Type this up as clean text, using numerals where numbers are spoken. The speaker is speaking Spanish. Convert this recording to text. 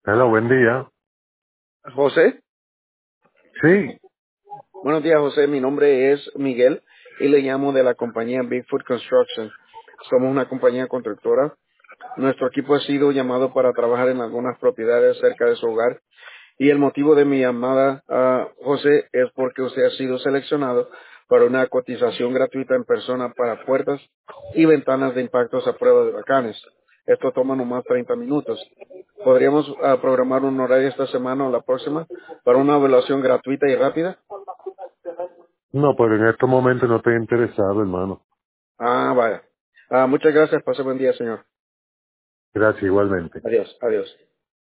Hola, buen día. José, Sí, buenos días José, mi nombre es Miguel y le llamo de la compañía Bigfoot Construction. Somos una compañía constructora. Nuestro equipo ha sido llamado para trabajar en algunas propiedades cerca de su hogar y el motivo de mi llamada a José es porque usted ha sido seleccionado para una cotización gratuita en persona para puertas y ventanas de impactos a prueba de huracanes. Esto toma nomás 30 minutos. ¿Podríamos programar un horario esta semana o la próxima para una evaluación gratuita y rápida? no, pero en estos momentos no estoy interesado, hermano. Ah, vaya. Muchas gracias. Pase buen día, señor. Gracias, igualmente. Adiós, adiós.